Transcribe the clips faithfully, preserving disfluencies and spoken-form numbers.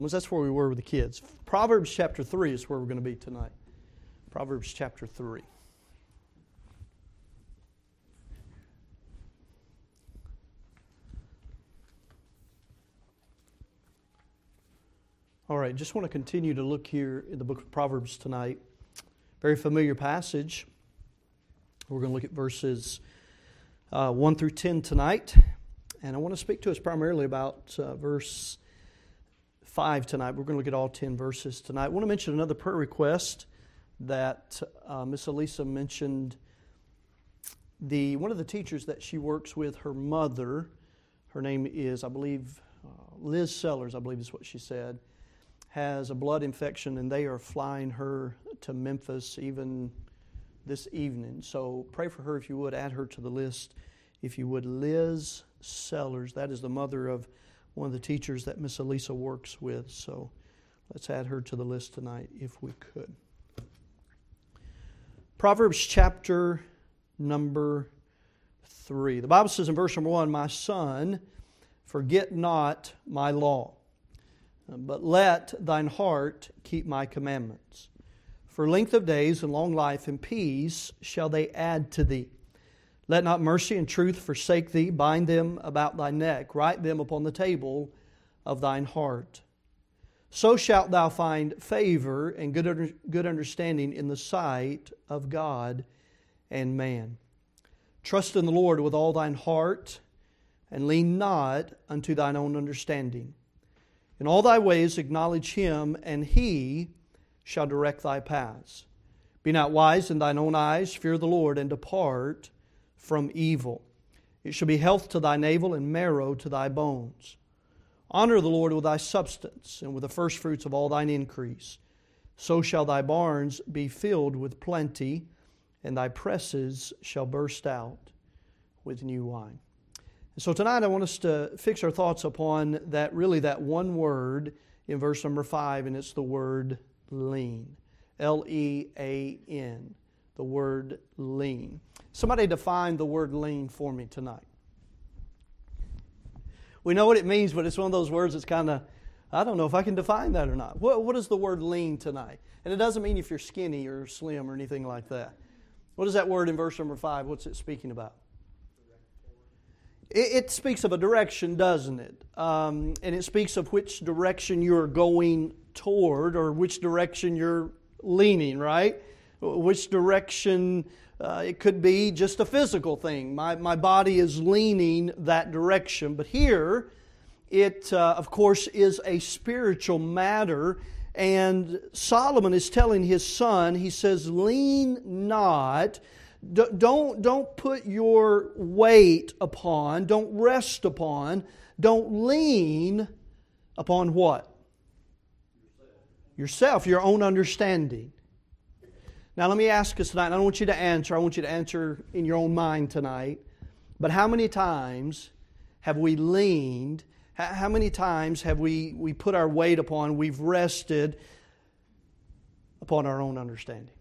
That's where we were with the kids. Proverbs chapter three is where we're going to be tonight. Proverbs chapter three. All right, just want to continue to look here in the book of Proverbs tonight. Very familiar passage. We're going to look at verses uh, one through ten tonight. And I want to speak to us primarily about uh, verse five tonight. We're going to look at all ten verses tonight. I want to mention another prayer request that uh, Miss Elisa mentioned. The one of the teachers that she works with, her mother, her name is, I believe, uh, Liz Sellers, I believe is what she said, has a blood infection, and they are flying her to Memphis even this evening. So pray for her if you would. Add her to the list if you would. Liz Sellers, that is the mother of one of the teachers that Miss Elisa works with. So let's add her to the list tonight if we could. Proverbs chapter number three. The Bible says in verse number one, "My son, forget not my law, but let thine heart keep my commandments. For length of days and long life and peace shall they add to thee. Let not mercy and truth forsake thee. Bind them about thy neck. Write them upon the table of thine heart. So shalt thou find favor and good, good understanding in the sight of God and man. Trust in the Lord with all thine heart, and lean not unto thine own understanding. In all thy ways acknowledge Him, and He shall direct thy paths. Be not wise in thine own eyes. Fear the Lord, and depart from evil. It shall be health to thy navel, and marrow to thy bones. Honor the Lord with thy substance, and with the firstfruits of all thine increase. So shall thy barns be filled with plenty, and thy presses shall burst out with new wine." So tonight I want us to fix our thoughts upon that, really that one word in verse number five, and it's the word lean. L E A N. The word lean. Somebody define the word lean for me tonight. We know what it means, but it's one of those words that's kind of, I don't know if I can define that or not. What, what is the word lean tonight? And it doesn't mean if you're skinny or slim or anything like that. What is that word in verse number five? What's it speaking about? It speaks of a direction, doesn't it? Um, and it speaks of which direction you're going toward, or which direction you're leaning, right? Which direction, uh, it could be just a physical thing. My, my body is leaning that direction. But here, it, uh, of course, is a spiritual matter. And Solomon is telling his son, he says, lean not. Don't, don't put your weight upon, don't rest upon, don't lean upon what? Yourself, your own understanding. Now let me ask us tonight, I don't want you to answer, I want you to answer in your own mind tonight, but how many times have we leaned, how many times have we, we put our weight upon, we've rested upon our own understanding?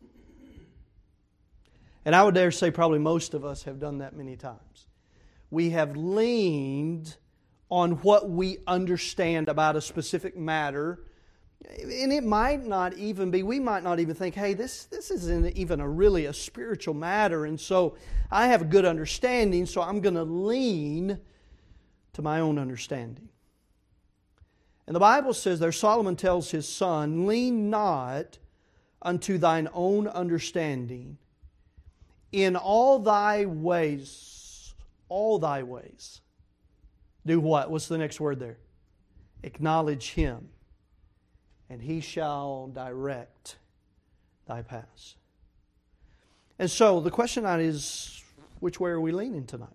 And I would dare say probably most of us have done that many times. We have leaned on what we understand about a specific matter. And it might not even be, we might not even think, hey, this, this isn't even a really a spiritual matter. And so I have a good understanding, so I'm going to lean to my own understanding. And the Bible says there, Solomon tells his son, lean not unto thine own understanding. In all thy ways, all thy ways, do what? What's the next word there? Acknowledge Him, and He shall direct thy paths. And so the question tonight is, which way are we leaning tonight?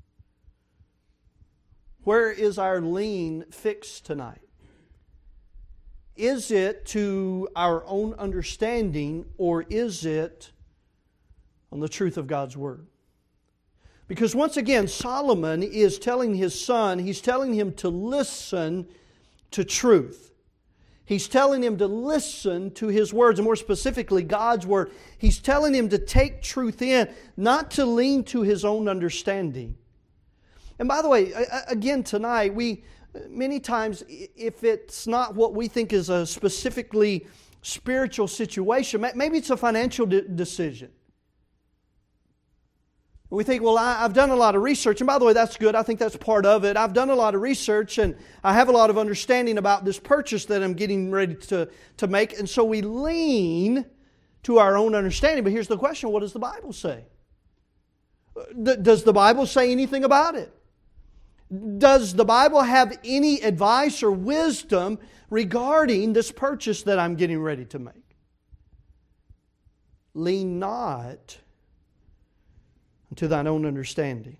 Where is our lean fixed tonight? Is it to our own understanding, or is it on the truth of God's Word? Because once again, Solomon is telling his son, he's telling him to listen to truth. He's telling him to listen to his words, and more specifically, God's Word. He's telling him to take truth in, not to lean to his own understanding. And by the way, again tonight, we Many times, if it's not what we think is a specifically spiritual situation, maybe it's a financial de- decision. We think, well, I, I've done a lot of research, and by the way, that's good. I think that's part of it. I've done a lot of research, and I have a lot of understanding about this purchase that I'm getting ready to, to make, and so we lean to our own understanding. But here's the question, what does the Bible say? D- does the Bible say anything about it? Does the Bible have any advice or wisdom regarding this purchase that I'm getting ready to make? Lean not to thine own understanding.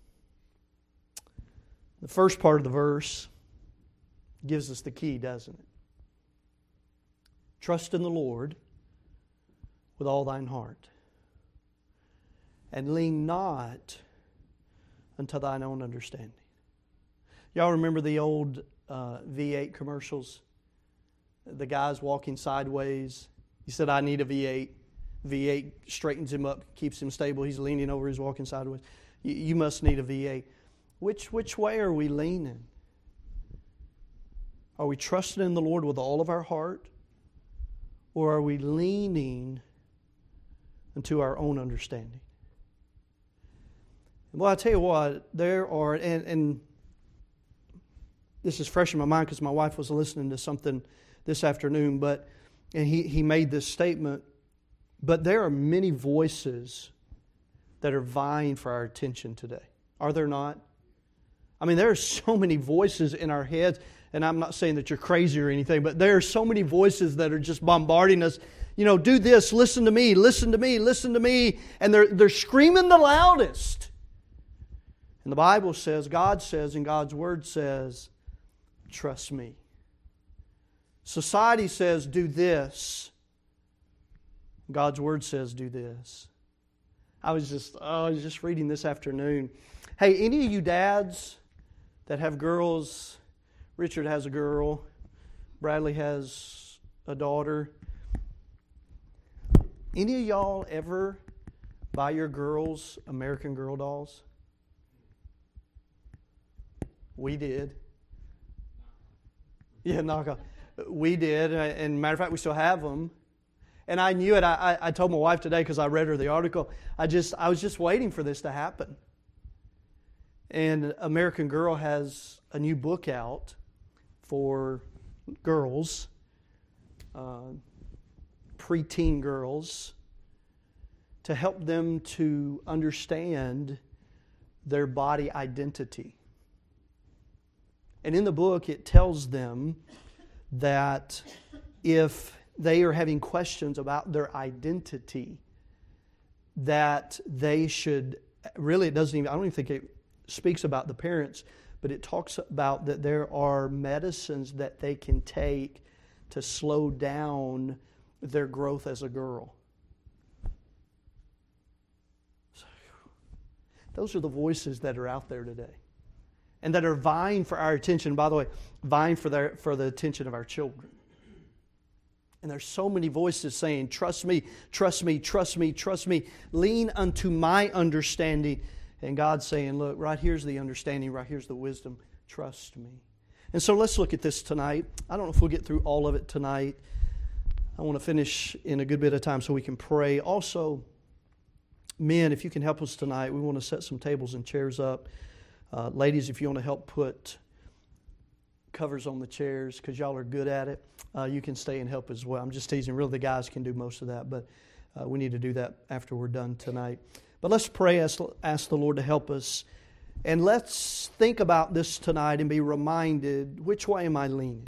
The first part of the verse gives us the key, doesn't it? Trust in the Lord with all thine heart, and lean not unto thine own understanding. Y'all remember the old uh, V eight commercials? The guy's walking sideways. He said, I need a V eight. V eight straightens him up, keeps him stable. He's leaning over, he's walking sideways. You, you must need a V eight. Which, which way are we leaning? Are we trusting in the Lord with all of our heart? Or are we leaning into our own understanding? Well, I tell you what, there are, and, and this is fresh in my mind because my wife was listening to something this afternoon, but and he, he made this statement, but there are many voices that are vying for our attention today. Are there not? I mean, there are so many voices in our heads, and I'm not saying that you're crazy or anything, but there are so many voices that are just bombarding us. You know, do this, listen to me, listen to me, listen to me, and they're, they're screaming the loudest. And the Bible says, God says, and God's Word says, trust me. Society says, do this. God's Word says, do this. I was just, oh, I was just reading this afternoon. Hey, any of you dads that have girls, Richard has a girl, Bradley has a daughter. Any of y'all ever buy your girls American Girl dolls? We did. Yeah, knock off. We did, and matter of fact, we still have them. And I knew it. I, I told my wife today because I read her the article. I just I was just waiting for this to happen. And American Girl has a new book out for girls, uh, preteen girls, to help them to understand their body identity. And in the book, it tells them that if they are having questions about their identity, that they should, really it doesn't even, I don't even think it speaks about the parents, but it talks about that there are medicines that they can take to slow down their growth as a girl. So, those are the voices that are out there today and that are vying for our attention. By the way, vying for, their, for the attention of our children. And there's so many voices saying, trust me, trust me, trust me, trust me. Lean unto my understanding. And God's saying, look, right here's the understanding, right here's the wisdom. Trust me. And so let's look at this tonight. I don't know if we'll get through all of it tonight. I want to finish in a good bit of time so we can pray. Also, men, if you can help us tonight, we want to set some tables and chairs up. Uh, ladies, if you want to help put covers on the chairs because y'all are good at it, uh, you can stay and help as well. I'm just teasing. Really, the guys can do most of that, but uh, we need to do that after we're done tonight. But let's pray, ask, ask the Lord to help us. And let's think about this tonight and be reminded, which way am I leaning?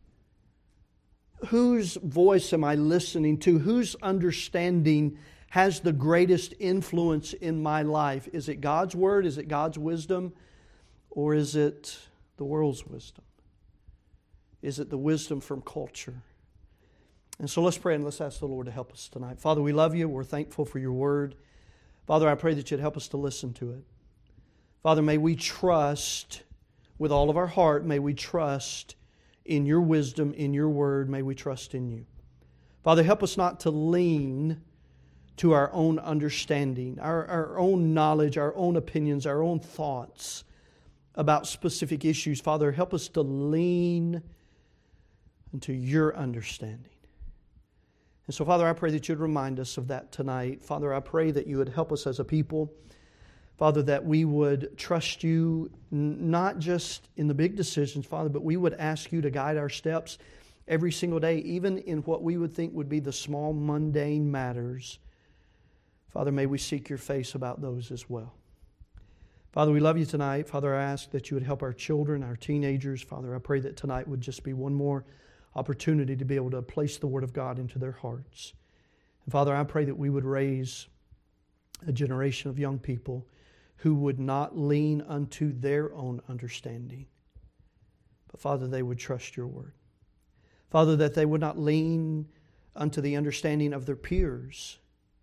Whose voice am I listening to? Whose understanding has the greatest influence in my life? Is it God's Word? Is it God's wisdom? Or is it the world's wisdom? Is it the wisdom from culture? And so let's pray and let's ask the Lord to help us tonight. Father, we love you. We're thankful for your Word. Father, I pray that you'd help us to listen to it. Father, may we trust with all of our heart. May we trust in your wisdom, in your Word. May we trust in you. Father, help us not to lean to our own understanding, our, our own knowledge, our own opinions, our own thoughts. about specific issues, Father, help us to lean into Your understanding. And so, Father, I pray that You'd remind us of that tonight. Father, I pray that You would help us as a people. Father, that we would trust You not just in the big decisions, Father, but we would ask You to guide our steps every single day, even in what we would think would be the small, mundane matters. Father, may we seek Your face about those as well. Father, we love You tonight. Father, I ask that You would help our children, our teenagers. Father, I pray that tonight would just be one more opportunity to be able to place the Word of God into their hearts. And Father, I pray that we would raise a generation of young people who would not lean unto their own understanding, but Father, they would trust Your Word. Father, that they would not lean unto the understanding of their peers,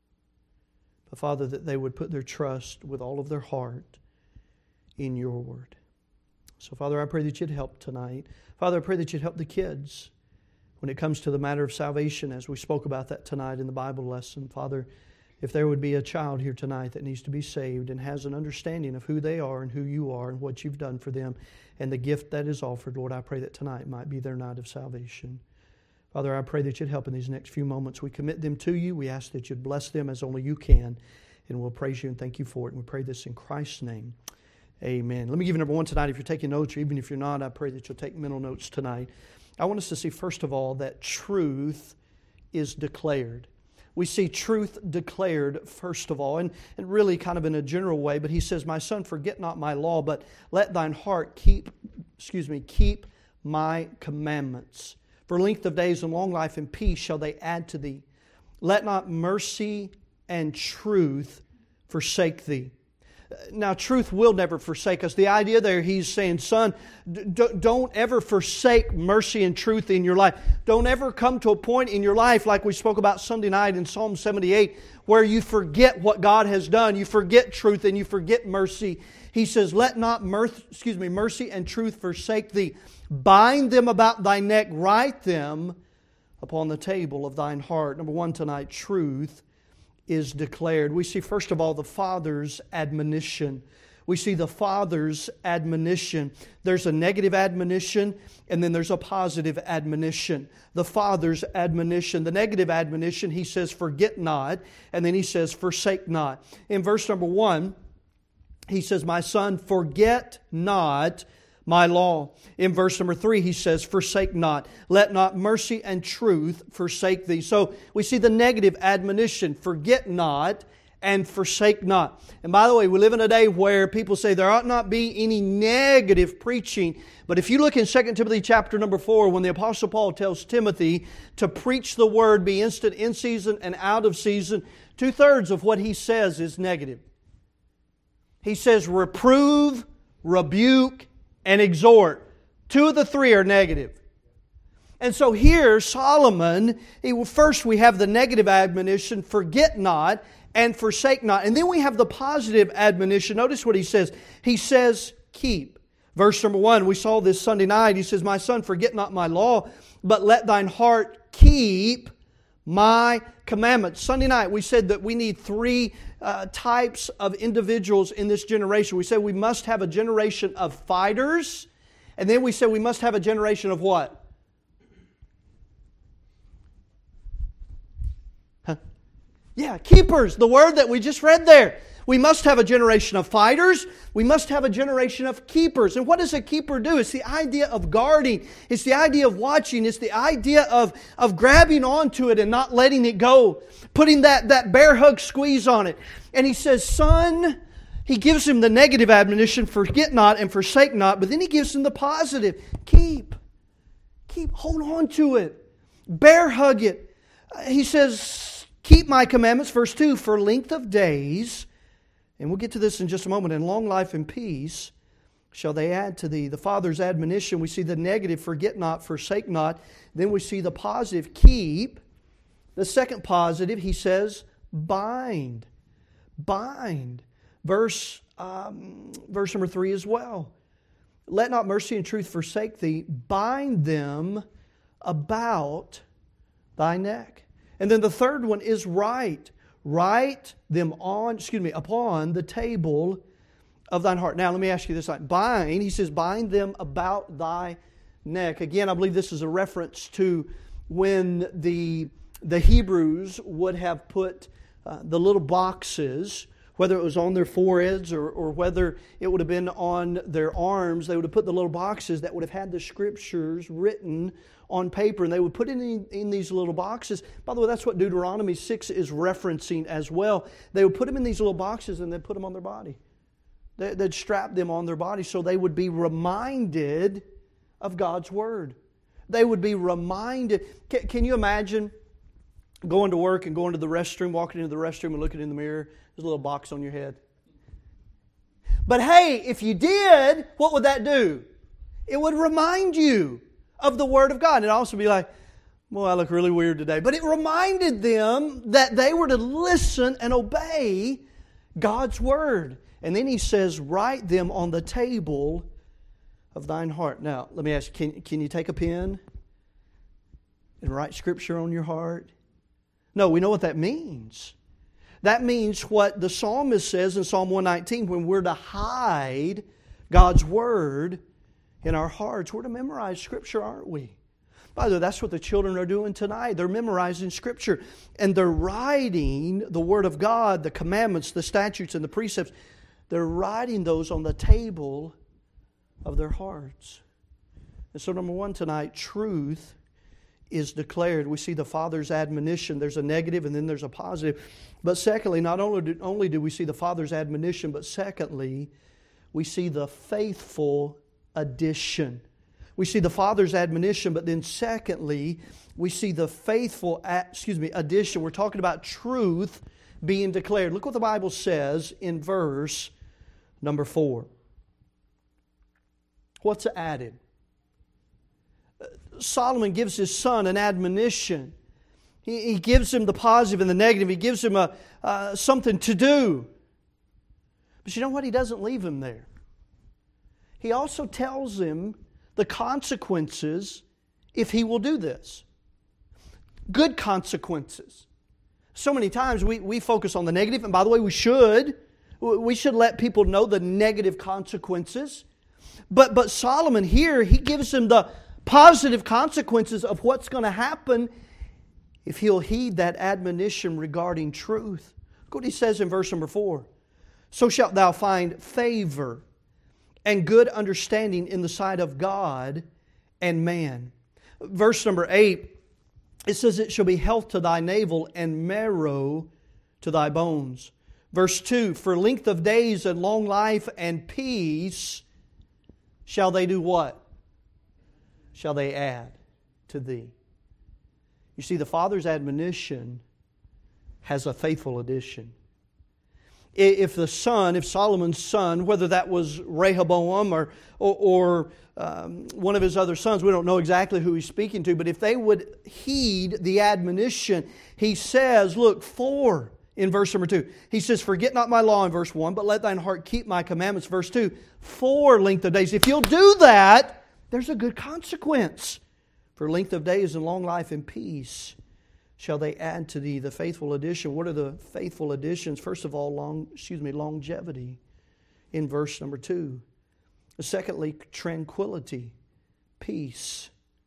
but Father, that they would put their trust with all of their heart in Your Word. So Father, I pray that You'd help tonight. Father, I pray that You'd help the kids when it comes to the matter of salvation, as we spoke about that tonight in the Bible lesson. Father, if there would be a child here tonight that needs to be saved and has an understanding of who they are and who You are and what You've done for them and the gift that is offered, Lord, I pray that tonight might be their night of salvation. Father, I pray that You'd help in these next few moments. We commit them to You. We ask that You'd bless them as only You can, and we'll praise You and thank You for it. And we pray this in Christ's name. Amen. Let me give you number one tonight. If you're taking notes, or even if you're not, I pray that you'll take mental notes tonight. I want us to see, first of all, that truth is declared. We see truth declared, first of all, and, and really kind of in a general way, but he says, "My son, forget not my law, but let thine heart keep, excuse me, keep my commandments. For length of days and long life and peace shall they add to thee. Let not mercy and truth forsake thee." Now, truth will never forsake us. The idea there, he's saying, son, d- don't ever forsake mercy and truth in your life. Don't ever come to a point in your life, like we spoke about Sunday night in Psalm seventy-eight, where you forget what God has done. You forget truth and you forget mercy. He says, let not mirth, excuse me, mercy and truth forsake thee. Bind them about thy neck, write them upon the table of thine heart. Number one tonight, truth is declared. We see, first of all, the Father's admonition. We see the Father's admonition. There's a negative admonition, and then there's a positive admonition. The Father's admonition. The negative admonition, He says, forget not, and then He says, forsake not. In verse number one, He says, my son, forget not my law. In verse number three, He says, forsake not. Let not mercy and truth forsake thee. So we see the negative admonition, forget not and forsake not. And by the way, we live in a day where people say there ought not be any negative preaching. But if you look in Second Timothy chapter number four, when the Apostle Paul tells Timothy to preach the word, be instant in season and out of season, two-thirds of what he says is negative. He says reprove, rebuke, and exhort. Two of the three are negative. And so here, Solomon, he, first we have the negative admonition, forget not and forsake not. And then we have the positive admonition. Notice what he says. He says, keep. Verse number one, we saw this Sunday night. He says, my son, forget not my law, but let thine heart keep my commandments. Sunday night, we said that we need three uh, types of individuals in this generation. We said we must have a generation of fighters, and then we said we must have a generation of what? Huh? Yeah, keepers, the word that we just read there. We must have a generation of fighters. We must have a generation of keepers. And what does a keeper do? It's the idea of guarding. It's the idea of watching. It's the idea of, of grabbing onto it and not letting it go. Putting that, that bear hug squeeze on it. And he says, son, he gives him the negative admonition, forget not and forsake not. But then he gives him the positive. Keep. Keep. Hold on to it. Bear hug it. He says, keep my commandments. Verse two, for length of days, and we'll get to this in just a moment, in long life and peace shall they add to thee. The Father's admonition, we see the negative, forget not, forsake not. Then we see the positive, keep. The second positive, he says, bind. Bind. Verse, um, verse number three as well. Let not mercy and truth forsake thee. Bind them about thy neck. And then the third one is write. Write them on, excuse me, upon the table of thine heart. Now, let me ask you this. Bind, he says, bind them about thy neck. Again, I believe this is a reference to when the, the Hebrews would have put uh, the little boxes, whether it was on their foreheads or, or whether it would have been on their arms, they would have put the little boxes that would have had the Scriptures written on paper, and they would put it in, in these little boxes. By the way, that's what Deuteronomy six is referencing as well. They would put them in these little boxes and they'd put them on their body. They, they'd strap them on their body so they would be reminded of God's Word. They would be reminded. Can, can you imagine going to work and going to the restroom, walking into the restroom and looking in the mirror? There's a little box on your head. But hey, if you did, what would that do? It would remind you of the Word of God. And it'd also be like, well, I look really weird today. But it reminded them that they were to listen and obey God's Word. And then he says, write them on the table of thine heart. Now, let me ask you, can, can you take a pen and write Scripture on your heart? No, we know what that means. That means what the psalmist says in Psalm one nineteen, when we're to hide God's Word in our hearts. We're to memorize Scripture, aren't we? By the way, that's what the children are doing tonight. They're memorizing Scripture. And they're writing the Word of God, the commandments, the statutes, and the precepts. They're writing those on the table of their hearts. And so number one tonight, truth is declared. We see the Father's admonition. There's a negative and then there's a positive. But secondly, not only do, only do we see the Father's admonition, but secondly, we see the faithful addition. We see the Father's admonition, but then secondly, we see the faithful, excuse me, addition. We're talking about truth being declared. Look what the Bible says in verse number four. What's added? Solomon gives his son an admonition. He, he gives him the positive and the negative. He gives him a, uh, something to do. But you know what? He doesn't leave him there. He also tells him the consequences if he will do this. Good consequences. So many times we, we focus on the negative, and by the way, we should. We should let people know the negative consequences. But, but Solomon here, he gives him the positive consequences of what's going to happen if he'll heed that admonition regarding truth. Look what he says in verse number four. So shalt thou find favor and good understanding in the sight of God and man. Verse number eight, it says, it shall be health to thy navel and marrow to thy bones. Verse two, for length of days and long life and peace shall they do what? Shall they add to thee. You see, the Father's admonition has a faithful addition. If the son, if Solomon's son, whether that was Rehoboam or, or, or um, one of his other sons, we don't know exactly who he's speaking to, but if they would heed the admonition, he says, look, for, in verse number two, he says, forget not my law in verse one, but let thine heart keep my commandments, verse two, for length of days. If you'll do that, there's a good consequence. For length of days and long life and peace shall they add to thee. The faithful addition. What are the faithful additions? First of all, long, excuse me, longevity in verse number two. Secondly, tranquility, peace,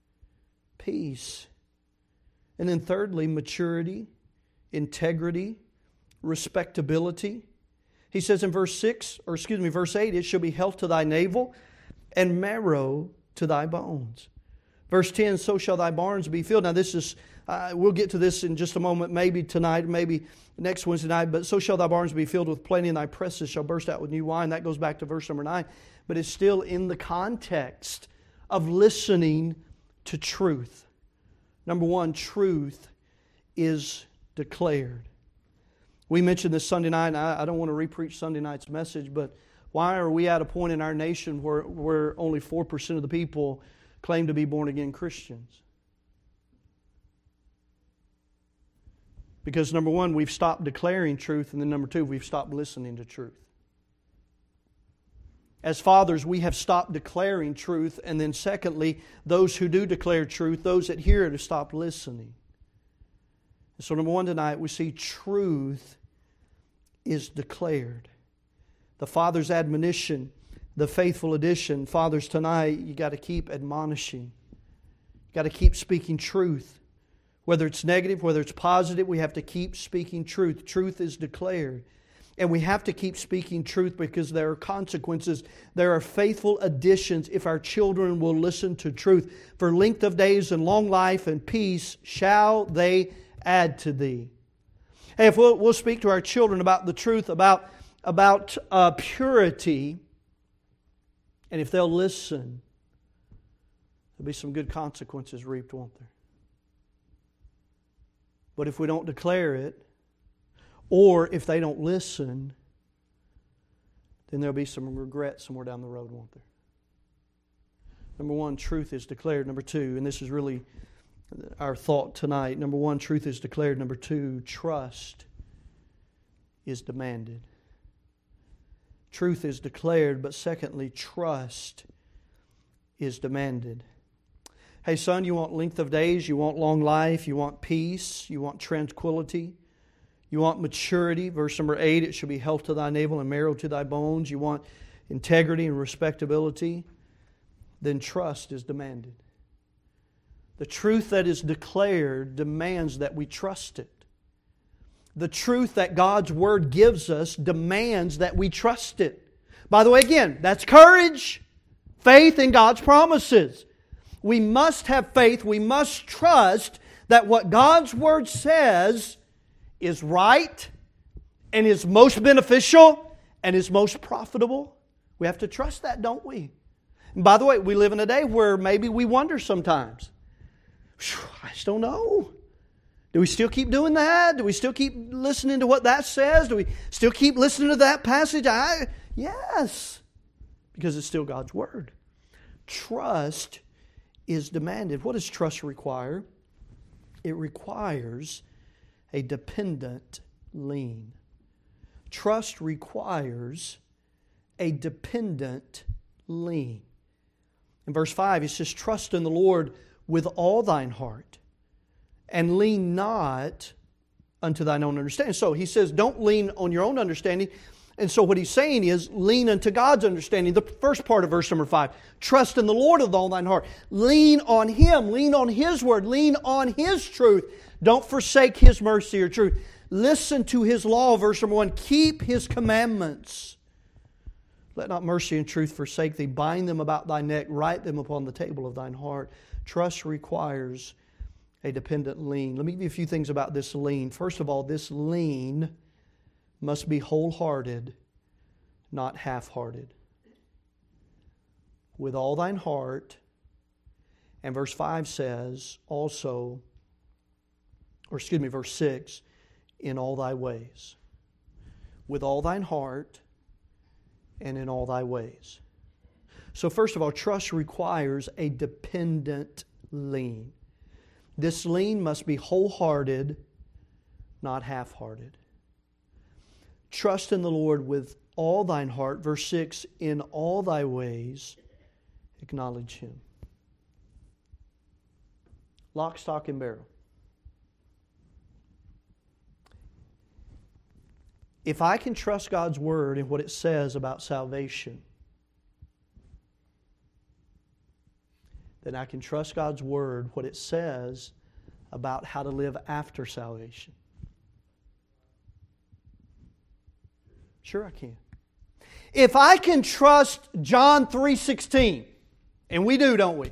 peace. And then thirdly, maturity, integrity, respectability. He says in verse six, or excuse me, verse eight, it shall be health to thy navel and marrow to thy bones. Verse ten, so shall thy barns be filled. Now this is, uh, we'll get to this in just a moment, maybe tonight, maybe next Wednesday night, but so shall thy barns be filled with plenty, and thy presses shall burst out with new wine. That goes back to verse number nine. But it's still in the context of listening to truth. Number one, truth is declared. We mentioned this Sunday night, and I, I don't want to re-preach Sunday night's message, but why are we at a point in our nation where, where only four percent of the people claim to be born-again Christians? Because number one, we've stopped declaring truth, and then number two, we've stopped listening to truth. As fathers, we have stopped declaring truth, and then secondly, those who do declare truth, those that hear it have stopped listening. So number one tonight, we see truth is declared. The father's admonition, the faithful addition. Fathers, tonight you got to keep admonishing. You got to keep speaking truth. Whether it's negative, whether it's positive, we have to keep speaking truth. Truth is declared. And we have to keep speaking truth because there are consequences. There are faithful additions if our children will listen to truth. For length of days and long life and peace shall they add to thee. Hey, if we'll, we'll speak to our children about the truth, about, about uh, purity, and if they'll listen, there'll be some good consequences reaped, won't there? But if we don't declare it, or if they don't listen, then there'll be some regret somewhere down the road, won't there? Number one, truth is declared. Number two, and this is really our thought tonight. Number one, truth is declared. Number two, trust is demanded. Truth is declared, but secondly, trust is demanded. Hey son, you want length of days, you want long life, you want peace, you want tranquility. You want maturity. Verse number eight, it shall be health to thy navel and marrow to thy bones. You want integrity and respectability. Then trust is demanded. The truth that is declared demands that we trust it. The truth that God's Word gives us demands that we trust it. By the way, again, that's courage. Faith in God's promises. We must have faith. We must trust that what God's Word says is right and is most beneficial and is most profitable. We have to trust that, don't we? And by the way, we live in a day where maybe we wonder sometimes. I just don't know. Do we still keep doing that? Do we still keep listening to what that says? Do we still keep listening to that passage? I, yes, because it's still God's Word. Trust is demanded. What does trust require? It requires a dependent lean. Trust requires a dependent lean. In verse five, he says, trust in the Lord with all thine heart, and lean not unto thine own understanding. So he says, don't lean on your own understanding. And so what he's saying is, lean unto God's understanding. The first part of verse number five, trust in the Lord with all thine heart. Lean on Him, lean on His Word, lean on His truth. Don't forsake His mercy or truth. Listen to His law, verse number one. Keep His commandments. Let not mercy and truth forsake thee. Bind them about thy neck. Write them upon the table of thine heart. Trust requires a dependent lean. Let me give you a few things about this lean. First of all, this lean must be wholehearted, not half-hearted. With all thine heart. And verse five says also, or excuse me, verse six, in all thy ways. With all thine heart and in all thy ways. So first of all, trust requires a dependent lean. This lean must be wholehearted, not half-hearted. Trust in the Lord with all thine heart. Verse six, in all thy ways acknowledge Him. Lock, stock, and barrel. If I can trust God's Word and what it says about salvation, then I can trust God's Word, what it says about how to live after salvation. Sure I can. If I can trust John three sixteen, and we do, don't we?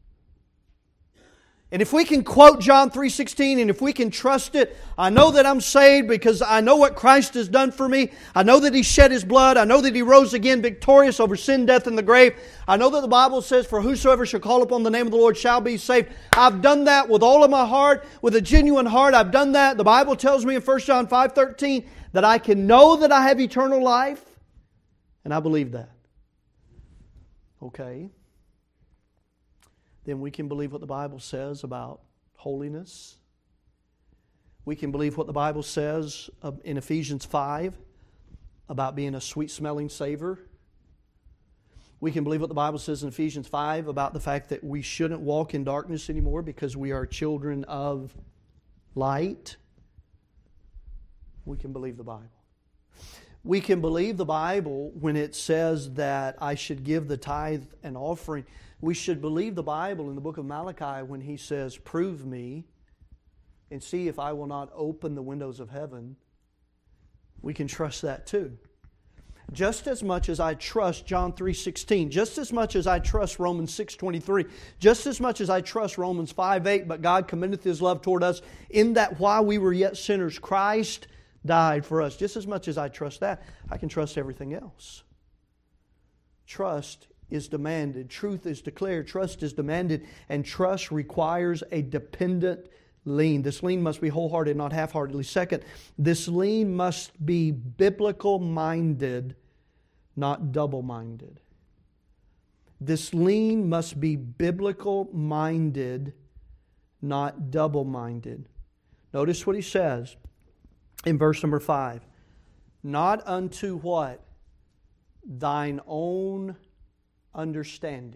And if we can quote John three sixteen, and if we can trust it, I know that I'm saved because I know what Christ has done for me. I know that He shed His blood. I know that He rose again victorious over sin, death, and the grave. I know that the Bible says, for whosoever shall call upon the name of the Lord shall be saved. I've done that with all of my heart, with a genuine heart. I've done that. The Bible tells me in First John five thirteen that I can know that I have eternal life. And I believe that. Okay. Then we can believe what the Bible says about holiness. We can believe what the Bible says in Ephesians five about being a sweet-smelling savor. We can believe what the Bible says in Ephesians five about the fact that we shouldn't walk in darkness anymore because we are children of light. We can believe the Bible. We can believe the Bible when it says that I should give the tithe and offering. We should believe the Bible in the book of Malachi when He says, prove me and see if I will not open the windows of heaven. We can trust that too. Just as much as I trust John three sixteen, just as much as I trust Romans six twenty-three, just as much as I trust Romans five eight, but God commendeth His love toward us in that while we were yet sinners, Christ died for us. Just as much as I trust that, I can trust everything else. Trust is demanded. Truth is declared. Trust is demanded. And trust requires a dependent lean. This lean must be wholehearted, not half-heartedly. Second, this lean must be biblical-minded, not double-minded. This lean must be biblical-minded, not double-minded. Notice what he says in verse number five. Not unto what? Thine own understanding.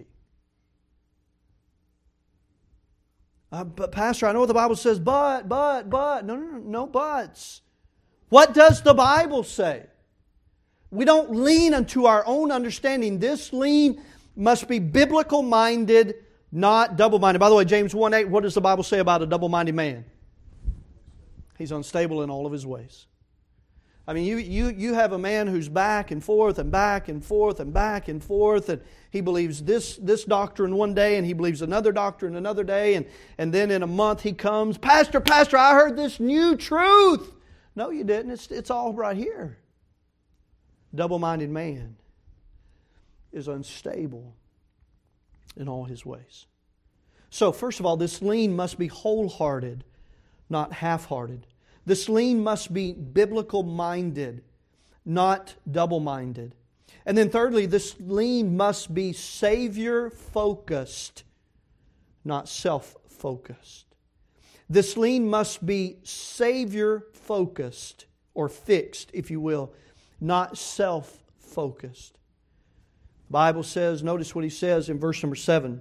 Uh, but Pastor, I know what the Bible says, but, but, but. No, no, no, no buts. What does the Bible say? We don't lean unto our own understanding. This lean must be biblical-minded, not double-minded. By the way, James one eight, what does the Bible say about a double-minded man? He's unstable in all of his ways. I mean, you, you, you have a man who's back and forth and back and forth and back and forth, and he believes this, this doctrine one day and he believes another doctrine another day, and, and then in a month he comes, Pastor, Pastor, I heard this new truth. No, you didn't. It's, it's all right here. Double-minded man is unstable in all his ways. So, first of all, this lean must be wholehearted, not half-hearted. This lean must be biblical-minded, not double-minded. And then thirdly, this lean must be Savior-focused, not self-focused. This lean must be Savior-focused, or fixed, if you will, not self-focused. The Bible says, notice what he says in verse number seven.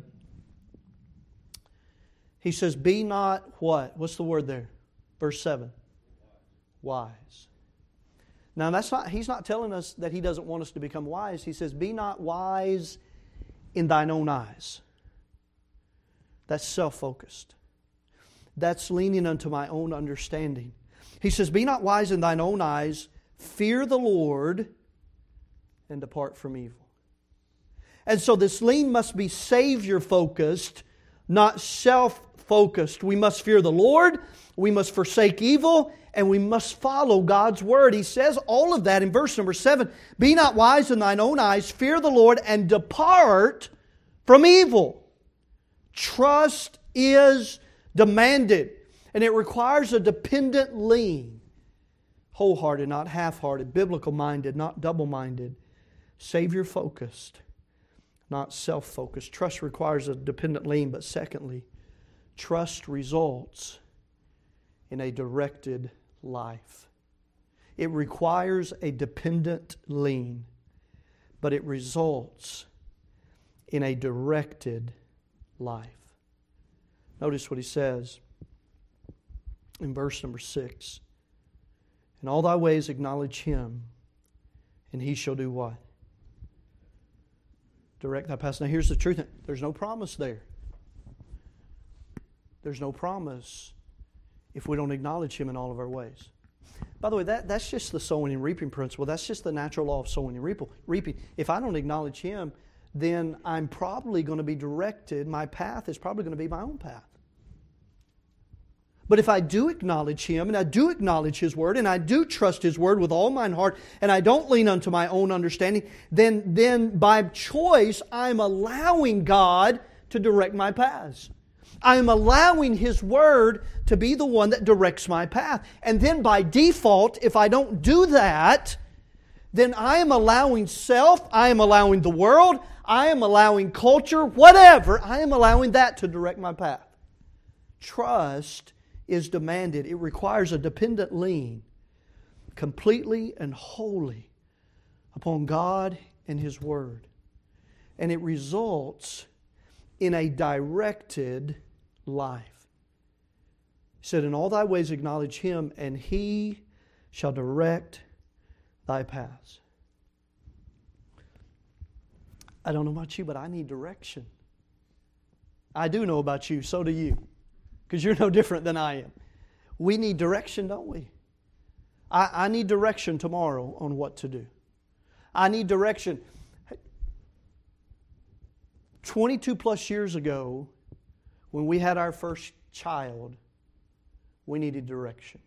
He says, be not what? What's the word there? Verse seven. Wise. Now that's not, he's not telling us that he doesn't want us to become wise. He says, be not wise in thine own eyes. That's self-focused. That's leaning unto my own understanding. He says, be not wise in thine own eyes, fear the Lord, and depart from evil. And so this lean must be Savior-focused, not self-focused. We must fear the Lord, we must forsake evil, and we must follow God's Word. He says all of that in verse number seven. Be not wise in thine own eyes, fear the Lord, and depart from evil. Trust is demanded, and it requires a dependent lean. Wholehearted, not half-hearted. Biblical-minded, not double-minded. Savior-focused, not self-focused. Trust requires a dependent lean, but secondly, trust results in a directed life. It requires a dependent lean, but it results in a directed life. Notice what he says in verse number six. In all thy ways acknowledge Him, and He shall do what? Direct thy paths. Now here's the truth. There's no promise there. There's no promise if we don't acknowledge Him in all of our ways. By the way, that, that's just the sowing and reaping principle. That's just the natural law of sowing and reaping. If I don't acknowledge Him, then I'm probably going to be directed, my path is probably going to be my own path. But if I do acknowledge Him, and I do acknowledge His Word, and I do trust His Word with all mine heart, and I don't lean unto my own understanding, then, then by choice, I'm allowing God to direct my paths. I'm allowing His Word to be the one that directs my path. And then by default, if I don't do that, then I am allowing self, I am allowing the world, I am allowing culture, whatever, I am allowing that to direct my path. Trust is demanded. It requires a dependent lean, completely and wholly upon God and His Word. And it results in a directed life. He said, in all thy ways acknowledge Him, and He shall direct thy paths. I don't know about you, but I need direction. I do know about you, so do you. Because you're no different than I am. We need direction, don't we? I, I need direction tomorrow on what to do. I need direction. twenty-two plus years ago, when we had our first child, we needed direction.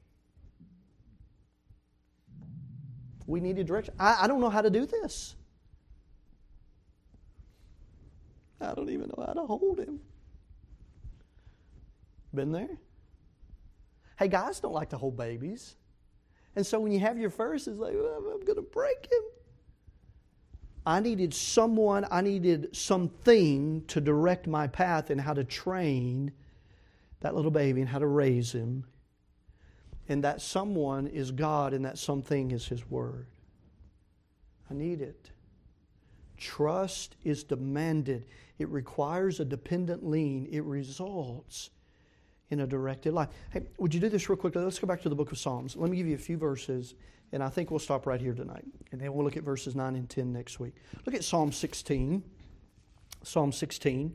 We needed direction. I, I don't know how to do this. I don't even know how to hold him. Been there? Hey, guys don't like to hold babies. And so when you have your first, it's like, oh, I'm going to break him. I needed someone, I needed something to direct my path and how to train that little baby and how to raise him. And that someone is God and that something is His Word. I need it. Trust is demanded. It requires a dependent lean. It results in a directed life. Hey, would you do this real quickly? Let's go back to the book of Psalms. Let me give you a few verses, and I think we'll stop right here tonight. And then we'll look at verses nine and ten next week. Look at Psalm sixteen. Psalm sixteen.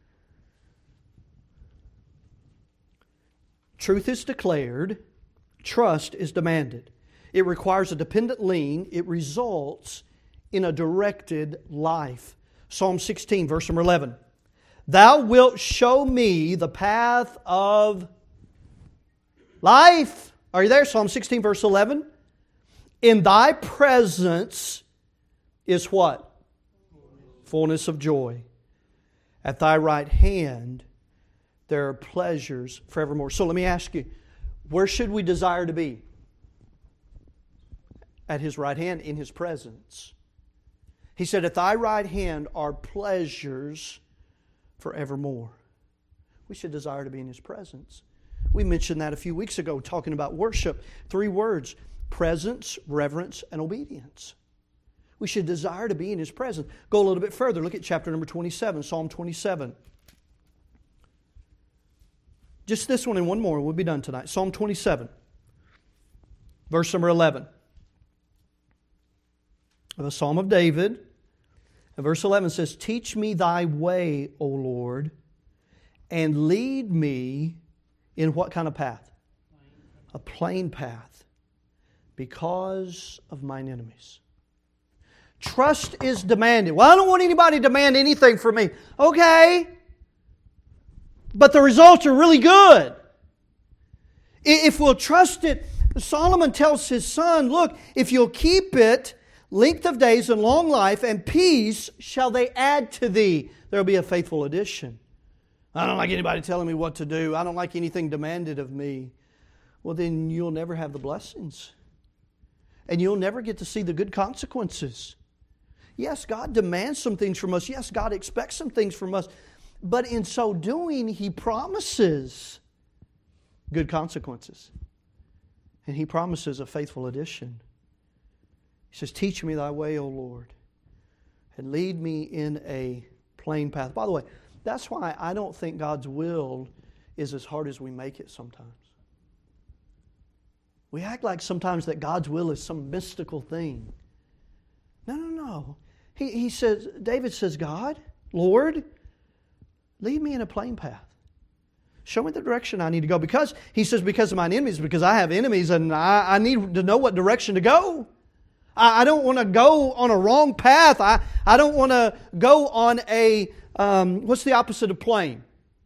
Truth is declared. Trust is demanded. It requires a dependent lean. It results in a directed life. Psalm sixteen, verse number eleven. Thou wilt show me the path of life. Are you there? Psalm sixteen, verse eleven. In thy presence is what? Fullness of joy. At thy right hand there are pleasures forevermore. So let me ask you, where should we desire to be? At His right hand, in His presence. He said, at thy right hand are pleasures forevermore. We should desire to be in His presence. We mentioned that a few weeks ago, talking about worship. Three words: presence, reverence, and obedience. We should desire to be in His presence. Go a little bit further. Look at chapter number twenty-seven, Psalm twenty-seven. Just this one and one more, we'll be done tonight. Psalm twenty-seven, verse number eleven. The Psalm of David. And verse eleven says, teach me thy way, O Lord, and lead me in what kind of path? A plain path, because of mine enemies. Trust is demanded. Well, I don't want anybody to demand anything from me. Okay. But the results are really good. If we'll trust it, Solomon tells his son, look, if you'll keep it, length of days and long life and peace shall they add to thee. There will be a faithful addition. I don't like anybody telling me what to do. I don't like anything demanded of me. Well, then you'll never have the blessings. And you'll never get to see the good consequences. Yes, God demands some things from us. Yes, God expects some things from us. But in so doing, He promises good consequences. And He promises a faithful addition. He says, teach me thy way, O Lord, and lead me in a plain path. By the way, that's why I don't think God's will is as hard as we make it sometimes. We act like sometimes that God's will is some mystical thing. No, no, no. He, he says, David says, God, Lord, lead me in a plain path. Show me the direction I need to go. Because, he says, because of mine enemies, because I have enemies and I, I need to know what direction to go. I, I don't want to go on a wrong path. I, I don't want to go on a, um, what's the opposite of plain?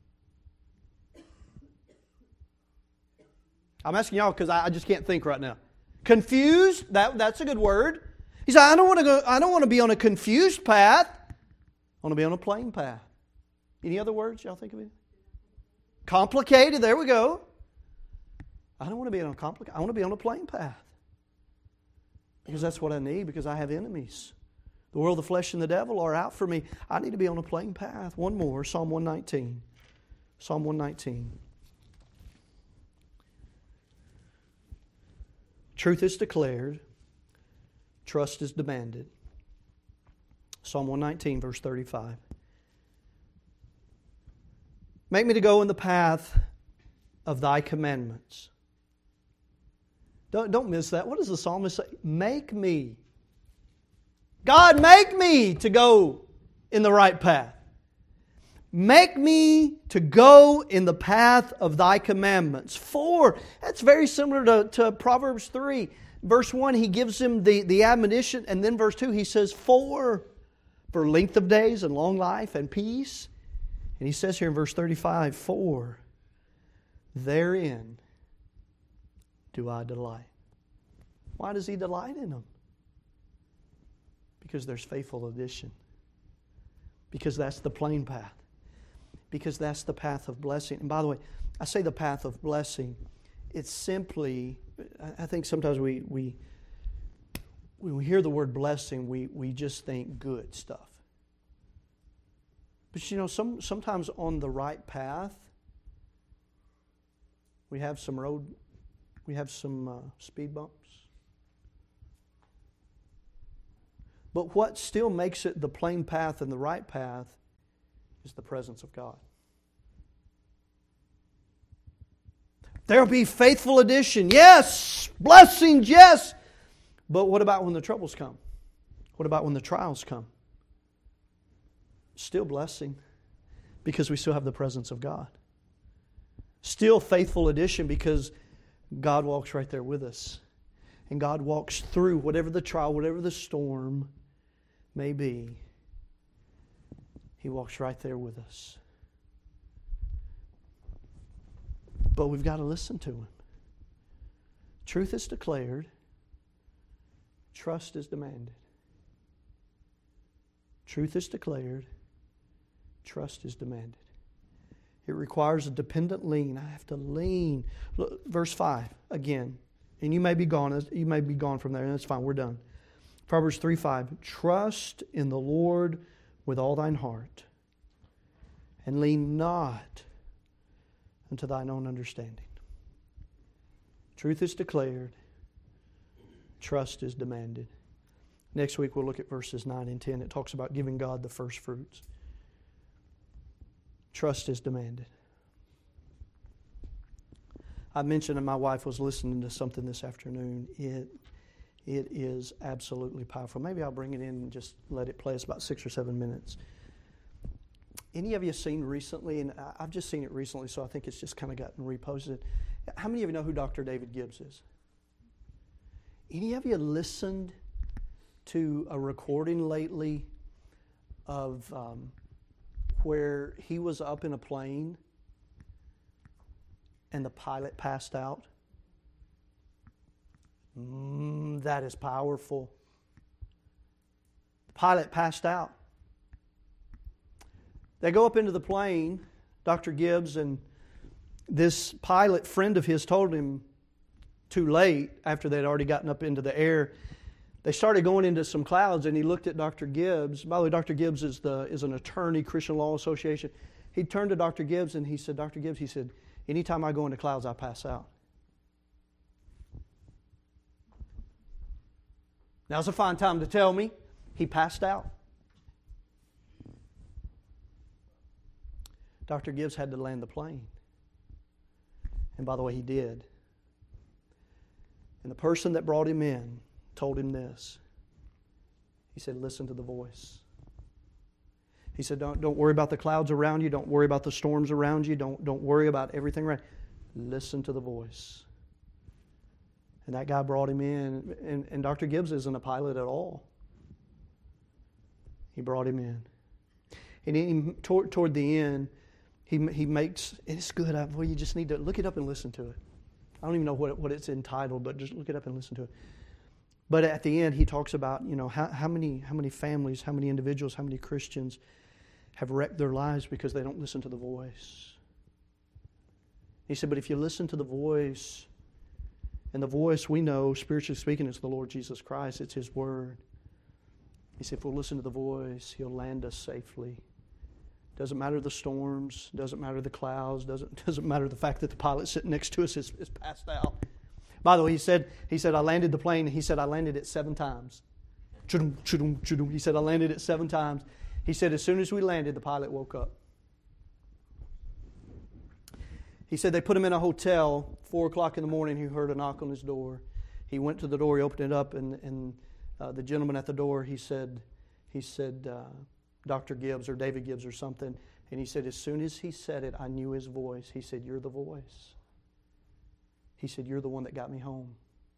I'm asking y'all because I, I just can't think right now. Confused, that, that's a good word. He said, I don't want to go, I don't want to be on a confused path. I want to be on a plain path. Any other words y'all think of it? Complicated, there we go. I don't want to be on a complicated, I want to be on a plain path. Because that's what I need, because I have enemies. The world, the flesh, and the devil are out for me. I need to be on a plain path. One more, Psalm one nineteen. Psalm one nineteen. Truth is declared. Trust is demanded. Psalm one nineteen, verse thirty-five. Make me to go in the path of thy commandments. Don't, don't miss that. What does the psalmist say? Make me. God, make me to go in the right path. Make me to go in the path of Thy commandments. For, that's very similar to, to Proverbs three. Verse one, he gives him the, the admonition. And then verse two, he says, For, for length of days and long life and peace. And he says here in verse thirty-five, For, therein do I delight. Why does he delight in them? Because there's faithful addition. Because that's the plain path. Because that's the path of blessing. And by the way, I say the path of blessing. It's simply, I think sometimes we, we when we hear the word blessing, we, we just think good stuff. But you know, some sometimes on the right path, we have some road, we have some uh, speed bumps. But what still makes it the plain path and the right path is the presence of God. There'll be faithful addition. Yes. Blessings, yes. But what about when the troubles come? What about when the trials come? Still blessing because we still have the presence of God. Still faithful addition because God walks right there with us. And God walks through whatever the trial, whatever the storm may be. He walks right there with us. But we've got to listen to Him. Truth is declared. Trust is demanded. Truth is declared. Trust is demanded. It requires a dependent lean. I have to lean. Look, verse five again. And you may be gone. You may be gone from there. That's fine. We're done. Proverbs three five. Trust in the Lord with all thine heart, and lean not unto thine own understanding. Truth is declared. Trust is demanded. Next week we'll look at verses nine and ten. It talks about giving God the first fruits. Trust is demanded. I mentioned, and my wife was listening to something this afternoon. It, it is absolutely powerful. Maybe I'll bring it in and just let it play. It's about six or seven minutes. Any of you seen recently, and I've just seen it recently, so I think it's just kind of gotten reposted. How many of you know who Doctor David Gibbs is? Any of you listened to a recording lately of um, where he was up in a plane and the pilot passed out? Mm, that is powerful. The pilot passed out. They go up into the plane, Doctor Gibbs, and this pilot friend of his told him too late, after they'd already gotten up into the air. They started going into some clouds, and he looked at Doctor Gibbs. By the way, Doctor Gibbs is the is an attorney, Christian Law Association. He turned to Doctor Gibbs and he said, Doctor Gibbs, he said, anytime I go into clouds, I pass out. Now's a fine time to tell me he passed out. Doctor Gibbs had to land the plane. And by the way, he did. And the person that brought him in told him this. He said, listen to the voice. He said, don't, don't worry about the clouds around you. Don't worry about the storms around you. Don't, don't worry about everything around you. Listen to the voice. And that guy brought him in. And, and Doctor Gibbs isn't a pilot at all. He brought him in. And he, toward, toward the end, he, he makes, it's good. I, well, you just need to look it up and listen to it. I don't even know what, it, what it's entitled, but just look it up and listen to it. But at the end, he talks about, you know, how, how many how many families, how many individuals, how many Christians have wrecked their lives because they don't listen to the voice. He said, but if you listen to the voice, and the voice we know, spiritually speaking, is the Lord Jesus Christ. It's His Word. He said, if we'll listen to the voice, He'll land us safely. Doesn't matter the storms, doesn't matter the clouds, doesn't doesn't matter the fact that the pilot sitting next to us is, is passed out. By the way, he said, he said, I landed the plane, and he said, I landed it seven times. Chudum, chudum, chudum. He said, I landed it seven times. He said, as soon as we landed, the pilot woke up. He said they put him in a hotel. Four o'clock in the morning, he heard a knock on his door. he went to the door, he opened it up, and, and uh, the gentleman at the door, he said, he said, uh, Doctor Gibbs or David Gibbs or something, and he said, as soon as he said it, I knew his voice. He said, you're the voice. He said, you're the one that got me home.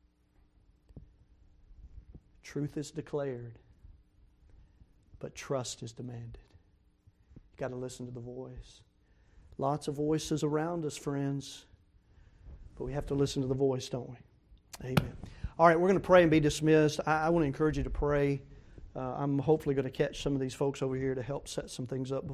Truth is declared, but trust is demanded. You've got to listen to the voice. Lots of voices around us, friends, but we have to listen to the voice, don't we? Amen. All right, we're going to pray and be dismissed. I, I want to encourage you to pray. Uh, I'm hopefully going to catch some of these folks over here to help set some things up before